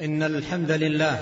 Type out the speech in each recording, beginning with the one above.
إن الحمد لله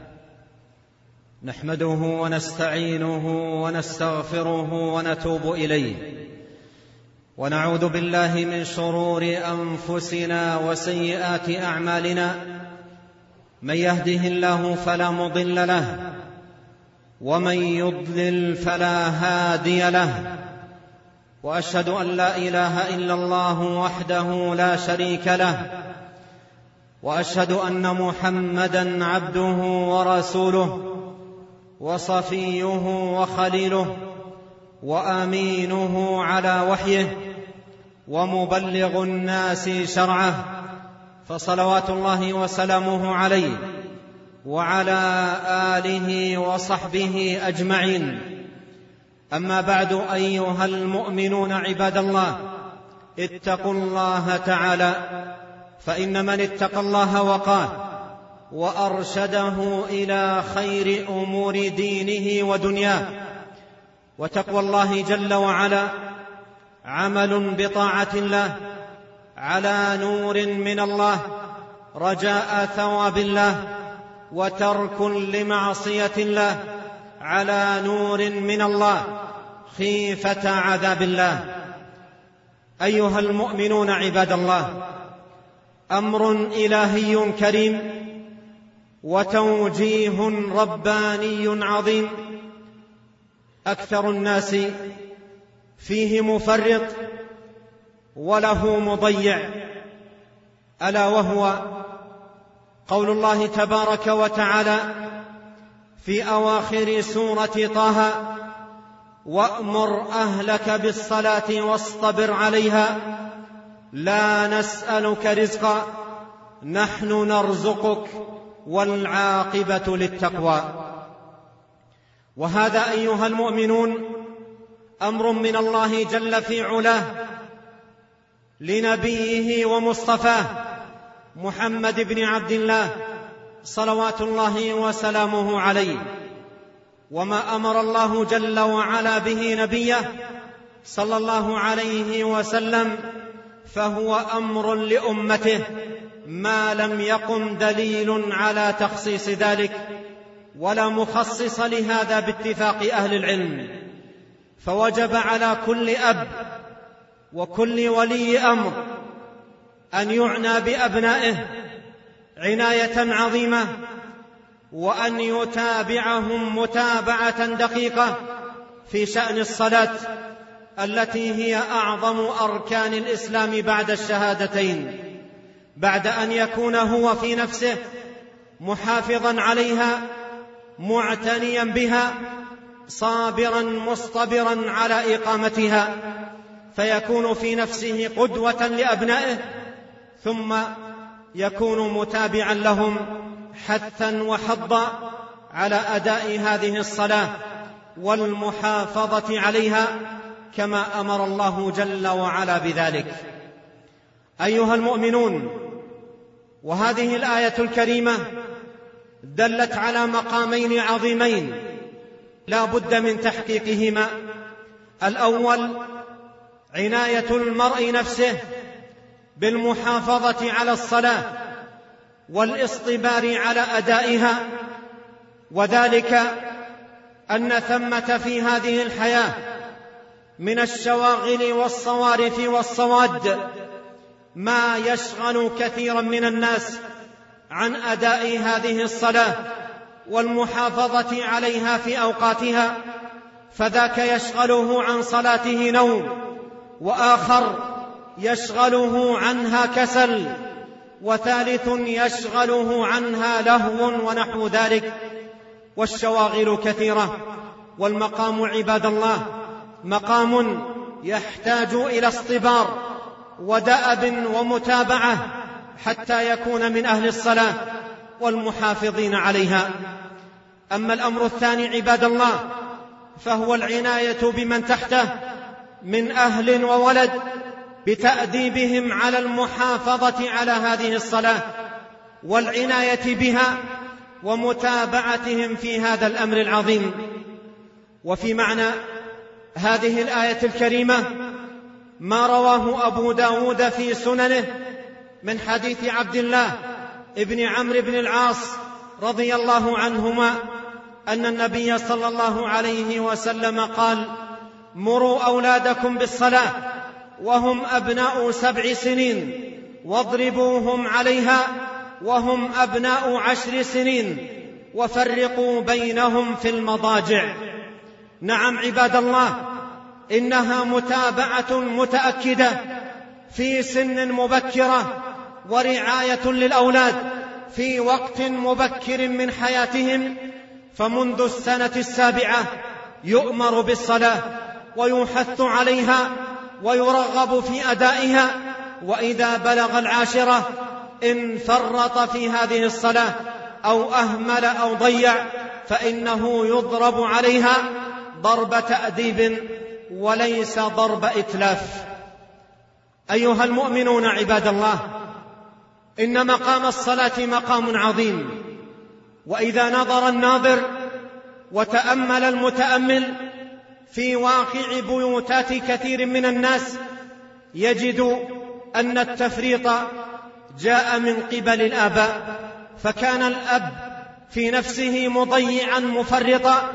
نحمده ونستعينه ونستغفره ونتوب إليه، ونعوذ بالله من شرور أنفسنا وسيئات أعمالنا. من يهده الله فلا مضل له، ومن يضلل فلا هادي له، وأشهد أن لا إله إلا الله وحده لا شريك له، وأشهد أن محمدًا عبده ورسوله وصفيه وخليله وأمينه على وحيه ومبلغ الناس شرعه، فصلوات الله وسلامه عليه وعلى آله وصحبه أجمعين. أما بعد، أيها المؤمنون عباد الله، اتقوا الله تعالى، فإن من اتقى الله وقاه وأرشده إلى خير أمور دينه ودنياه. وتقوى الله جل وعلا عمل بطاعة الله على نور من الله رجاء ثواب الله، وترك لمعصية الله على نور من الله خيفة عذاب الله. أيها المؤمنون عباد الله، أمر إلهي كريم وتوجيه رباني عظيم أكثر الناس فيه مفرط وله مضيع، ألا وهو قول الله تبارك وتعالى في أواخر سورة طه: وأمر أهلك بالصلاة واصطبر عليها لا نسألك رزقا نحن نرزقك والعاقبة للتقوى. وهذا أيها المؤمنون أمر من الله جل في علاه لنبيه ومصطفاه محمد بن عبد الله صلوات الله وسلامه عليه. وما أمر الله جل وعلا به نبيه صلى الله عليه وسلم فهو أمر لأمته، ما لم يقم دليل على تخصيص ذلك ولا مخصص لهذا باتفاق أهل العلم. فوجب على كل أب وكل ولي أمر أن يعنى بأبنائه عناية عظيمة، وأن يتابعهم متابعة دقيقة في شأن الصلاة التي هي أعظم أركان الإسلام بعد الشهادتين، بعد أن يكون هو في نفسه محافظا عليها معتنيا بها صابرا مصطبرا على إقامتها، فيكون في نفسه قدوة لأبنائه، ثم يكون متابعا لهم حثا وحضا على أداء هذه الصلاة والمحافظة عليها كما أمر الله جل وعلا بذلك. أيها المؤمنون، وهذه الآية الكريمة دلت على مقامين عظيمين لا بد من تحقيقهما. الأول عناية المرء نفسه بالمحافظة على الصلاة والاصطبار على أدائها، وذلك أن ثمة في هذه الحياة من الشواغل والصوارف والصواد ما يشغل كثيرا من الناس عن أداء هذه الصلاة والمحافظة عليها في أوقاتها، فذاك يشغله عن صلاته نوم، وآخر يشغله عنها كسل، وثالث يشغله عنها لهو ونحو ذلك. والشواغل كثيرة، والمقام عباد الله مقام يحتاج إلى اصطبار ودأب ومتابعة حتى يكون من أهل الصلاة والمحافظين عليها. أما الأمر الثاني عباد الله فهو العناية بمن تحته من أهل وولد بتأديبهم على المحافظة على هذه الصلاة والعناية بها ومتابعتهم في هذا الأمر العظيم. وفي معنى هذه الآية الكريمة ما رواه أبو داود في سننه من حديث عبد الله ابن عمرو بن العاص رضي الله عنهما أن النبي صلى الله عليه وسلم قال: مروا أولادكم بالصلاة وهم أبناء 7 سنين، واضربوهم عليها وهم أبناء 10 سنين، وفرقوا بينهم في المضاجع. نعم عباد الله، إنها متابعة متأكدة في سن مبكرة، ورعاية للأولاد في وقت مبكر من حياتهم، فمنذ السنة 7 يؤمر بالصلاة ويحث عليها ويرغب في أدائها، وإذا بلغ 10 إن فرط في هذه الصلاة أو أهمل أو ضيع فإنه يضرب عليها ضرب تأديب وليس ضرب إتلاف. أيها المؤمنون عباد الله، إن مقام الصلاة مقام عظيم، وإذا نظر الناظر وتأمل المتأمل في واقع بيوتات كثير من الناس يجد أن التفريط جاء من قبل الآباء، فكان الأب في نفسه مضيعا مفرطا،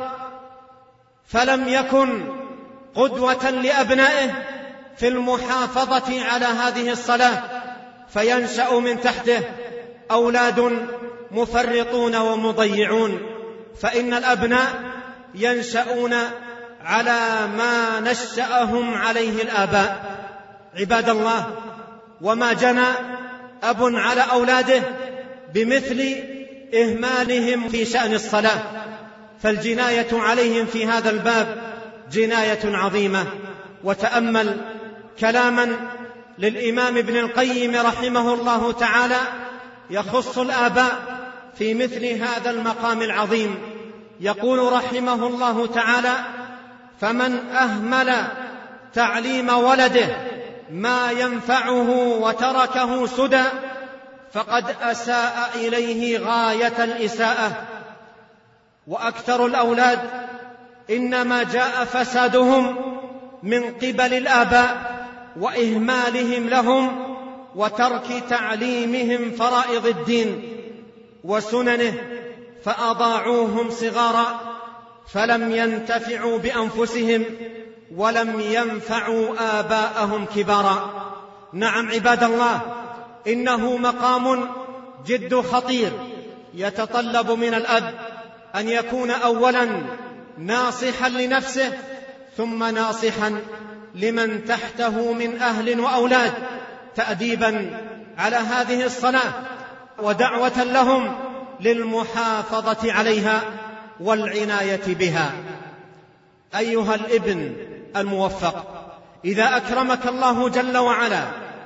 فلم يكن قدوة لأبنائه في المحافظة على هذه الصلاة، فينشأ من تحته أولاد مفرطون ومضيعون، فإن الأبناء ينشأون على ما نشأهم عليه الآباء. عباد الله، وما جنى أب على أولاده بمثل إهمالهم في شأن الصلاة، فالجناية عليهم في هذا الباب جناية عظيمة. وتأمل كلاما للإمام ابن القيم رحمه الله تعالى يخص الآباء في مثل هذا المقام العظيم. يقول رحمه الله تعالى: فمن أهمل تعليم ولده ما ينفعه وتركه سدى فقد أساء إليه غاية الإساءة. وأكثر الأولاد إنما جاء فسادهم من قبل الآباء وإهمالهم لهم وترك تعليمهم فرائض الدين وسننه، فأضاعوهم صغارا فلم ينتفعوا بأنفسهم ولم ينفعوا آباءهم كبارا. نعم عباد الله، إنه مقام جد خطير يتطلب من الأب أن يكون أولا ناصحا لنفسه، ثم ناصحا لمن تحته من أهل وأولاد، تأديبا على هذه الصلاة ودعوة لهم للمحافظة عليها والعناية بها. أيها الابن الموفق، إذا أكرمك الله جل وعلا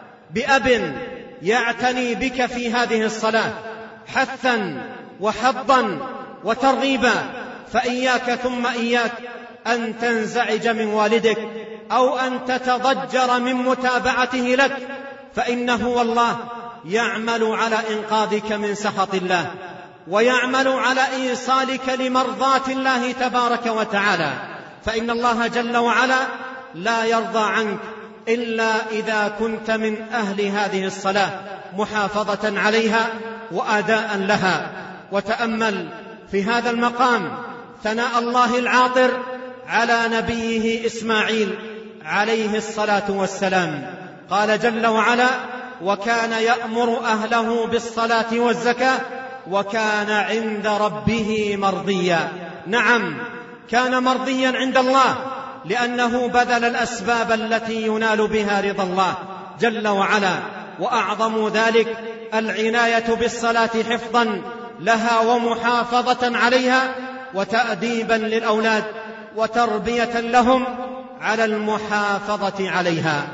بأب يعتني بك في هذه الصلاة حثا وحضا وترغيبا، فإياك ثم إياك أن تنزعج من والدك أو أن تتضجر من متابعته لك، فإنه والله يعمل على إنقاذك من سخط الله، ويعمل على إيصالك لمرضاة الله تبارك وتعالى، فإن الله جل وعلا لا يرضى عنك إلا إذا كنت من أهل هذه الصلاة محافظة عليها وأداء لها. وتأمل في هذا المقام ثناء الله العاطر على نبيه إسماعيل عليه الصلاة والسلام. قال جل وعلا: وكان يأمر أهله بالصلاة والزكاة وكان عند ربه مرضيا. نعم، كان مرضيا عند الله لأنه بذل الأسباب التي ينال بها رضا الله جل وعلا، وأعظم ذلك العناية بالصلاة حفظا لها ومحافظة عليها وتأديبا للأولاد وتربية لهم على المحافظة عليها.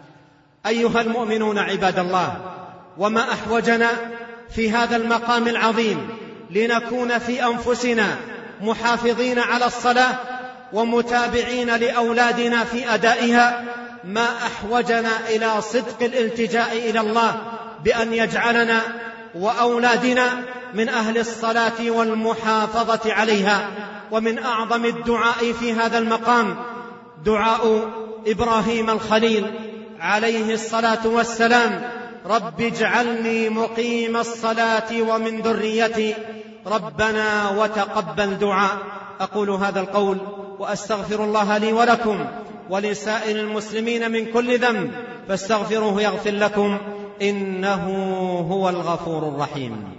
أيها المؤمنون عباد الله، وما أحوجنا في هذا المقام العظيم لنكون في أنفسنا محافظين على الصلاة ومتابعين لأولادنا في أدائها، ما أحوجنا إلى صدق الالتجاء إلى الله بأن يجعلنا وأولادنا من أهل الصلاة والمحافظة عليها. ومن أعظم الدعاء في هذا المقام دعاء إبراهيم الخليل عليه الصلاة والسلام: رب اجعلني مقيم الصلاة ومن ذريتي ربنا وتقبل دعاء. أقول هذا القول وأستغفر الله لي ولكم ولسائر المسلمين من كل ذنب فاستغفروه يغفر لكم إنه هو الغفور الرحيم.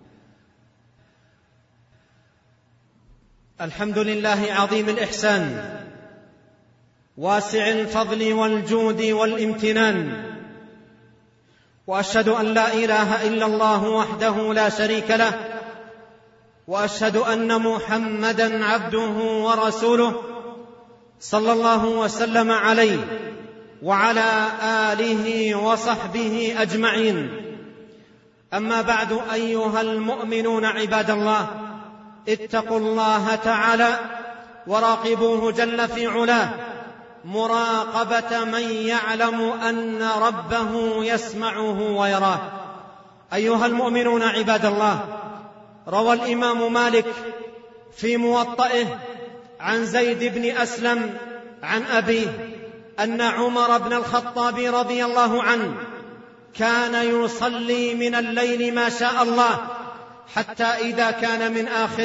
الحمد لله عظيم الإحسان واسع الفضل والجود والامتنان، وأشهد أن لا إله إلا الله وحده لا شريك له، وأشهد أن محمدًا عبده ورسوله صلى الله وسلم عليه وعلى آله وصحبه أجمعين. أما بعد، أيها المؤمنون عباد الله، اتقوا الله تعالى وراقبوه جل في علاه مراقبة من يعلم أن ربه يسمعه ويراه. أيها المؤمنون عباد الله، روى الإمام مالك في موطئه عن زيد بن أسلم عن أبيه أن عمر بن الخطاب رضي الله عنه كان يصلي من الليل ما شاء الله حتى إذا كان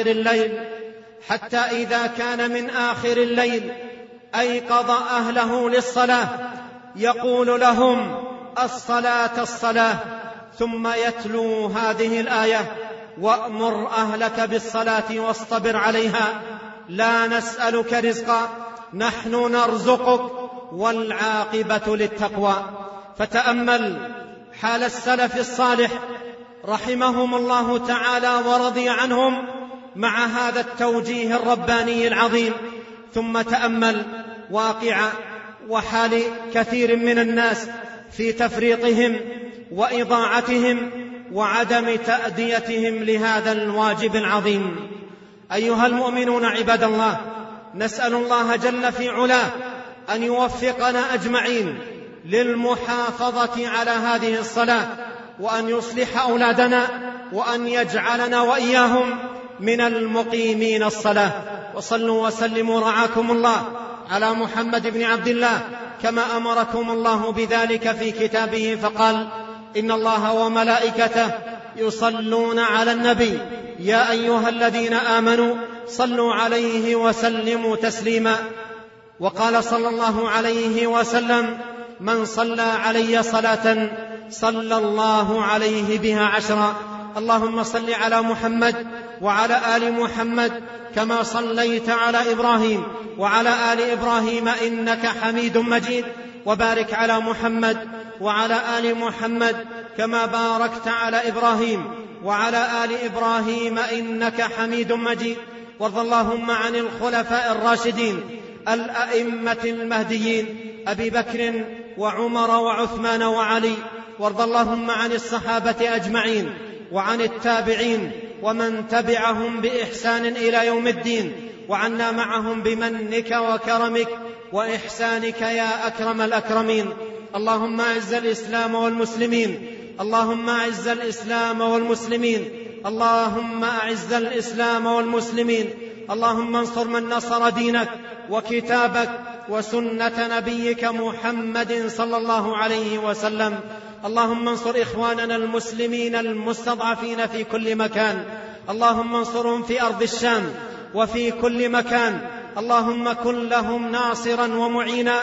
من آخر الليل أيقظ أهله للصلاة يقول لهم: الصلاة الصلاة، ثم يتلو هذه الآية: وأمر أهلك بالصلاة واصطبر عليها، لا نسألك رزقا نحن نرزقك والعاقبة للتقوى. فتأمل حال السلف الصالح رحمهم الله تعالى ورضي عنهم مع هذا التوجيه الرباني العظيم، ثم تأمل واقع وحال كثير من الناس في تفريطهم وإضاعتهم وعدم تأديتهم لهذا الواجب العظيم. أيها المؤمنون عباد الله، نسأل الله جل في علاه أن يوفقنا أجمعين للمحافظة على هذه الصلاة، وأن يصلح أولادنا، وأن يجعلنا وإياهم من المقيمين الصلاة. وصلوا وسلموا رعاكم الله على محمد بن عبد الله كما أمركم الله بذلك في كتابه، فقال: إن الله وملائكته يصلون على النبي يا أيها الذين آمنوا صلوا عليه وسلموا تسليما. وقال صلى الله عليه وسلم: من صلى علي صلاة صلى الله عليه بها 10. اللهم صل على محمد وعلى آل محمد كما صليت على إبراهيم وعلى آل إبراهيم إنك حميد مجيد، وبارك على محمد وعلى آل محمد كما باركت على إبراهيم وعلى آل إبراهيم إنك حميد مجيد. وارض اللهم عن الخلفاء الراشدين الأئمة المهديين أبي بكر وعمر وعثمان وعلي، وارض اللهم عن الصحابة أجمعين وعن التابعين ومن تبعهم بإحسان إلى يوم الدين، وعنا معهم بمنك وكرمك وإحسانك يا أكرم الأكرمين. اللهم أعز الإسلام والمسلمين، اللهم أعز الإسلام والمسلمين، اللهم أعز الإسلام والمسلمين. اللهم انصر من نصر دينك وكتابك وسنة نبيك محمد صلى الله عليه وسلم. اللهم انصر إخواننا المسلمين المستضعفين في كل مكان، اللهم انصرهم في أرض الشام وفي كل مكان. اللهم كن لهم ناصرا ومعينا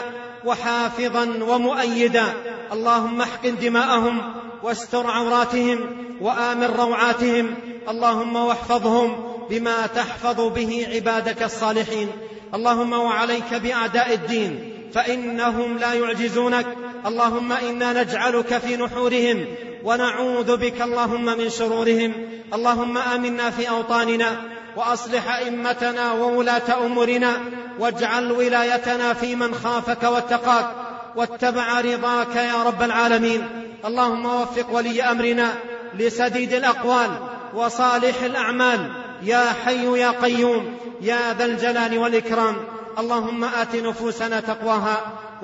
وحافظا ومؤيدا. اللهم احقن دماءهم واستر عوراتهم وآمن روعاتهم. اللهم واحفظهم بما تحفظ به عبادك الصالحين. اللهم وعليك بأعداء الدين فإنهم لا يعجزونك. اللهم إنا نجعلك في نحورهم ونعوذ بك اللهم من شرورهم. اللهم آمنا في أوطاننا وأصلح أئمتنا وولاة أمورنا، واجعل ولايتنا في من خافك واتقاك واتبع رضاك يا رب العالمين. اللهم وفق ولي أمرنا لسديد الأقوال وصالح الأعمال يا حي يا قيوم يا ذا الجلال والإكرام. اللهم آت نفوسنا تقواها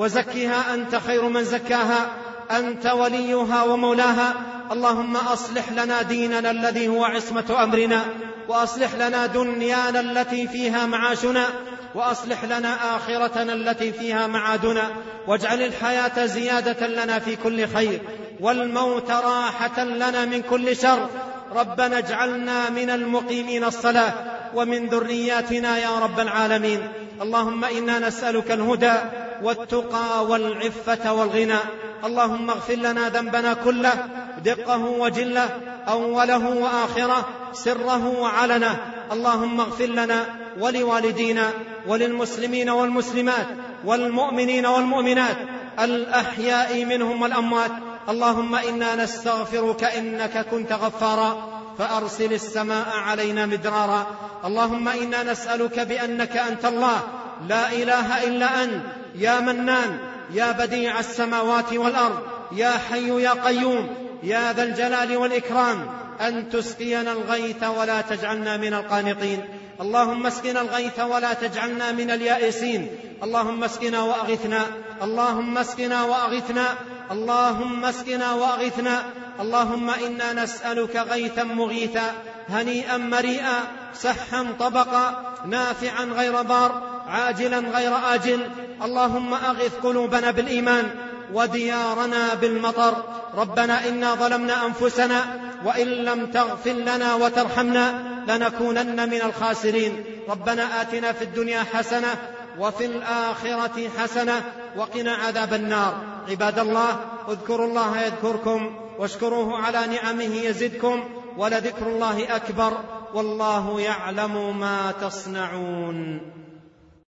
وزكها أنت خير من زكاها، أنت وليها ومولاها. اللهم أصلح لنا ديننا الذي هو عصمة أمرنا، وأصلح لنا دنيانا التي فيها معاشنا، وأصلح لنا آخرتنا التي فيها معادنا، واجعل الحياة زيادة لنا في كل خير، والموت راحة لنا من كل شر. ربنا اجعلنا من المقيمين الصلاة ومن ذرياتنا يا رب العالمين. اللهم إنا نسألك الهدى والتقى والعفة والغنى. اللهم اغفر لنا ذنبنا كله، دقه وجله، أوله وآخره، سره وعلنه. اللهم اغفر لنا ولوالدينا وللمسلمين والمسلمات والمؤمنين والمؤمنات الأحياء منهم والأموات. اللهم إنا نستغفرك إنك كنت غفارا فأرسل السماء علينا مدرارا. اللهم إنا نسألك بأنك أنت الله لا إله إلا أنت، يا منان، يا بديع السماوات والأرض، يا حي يا قيوم، يا ذا الجلال والإكرام، أن تسقينا الغيث ولا تجعلنا من القانطين. اللهم اسقنا الغيث ولا تجعلنا من اليائسين. اللهم اسقنا وأغثنا، اللهم اسقنا وأغثنا، اللهم اسقنا وأغثنا. اللهم إنا نسألك غيثا مغيثا، هنيئا مريئا، سحا طبقا، نافعا غير ضار، عاجلا غير آجل. اللهم أغث قلوبنا بالإيمان وديارنا بالمطر. ربنا إنا ظلمنا أنفسنا وإن لم تغفر لنا وترحمنا لنكونن من الخاسرين. ربنا آتنا في الدنيا حسنة وفي الآخرة حسنة وقنا عذاب النار. عباد الله، اذكروا الله يذكركم واشكروه على نعمه يزدكم، ولذكر الله أكبر، والله يعلم ما تصنعون.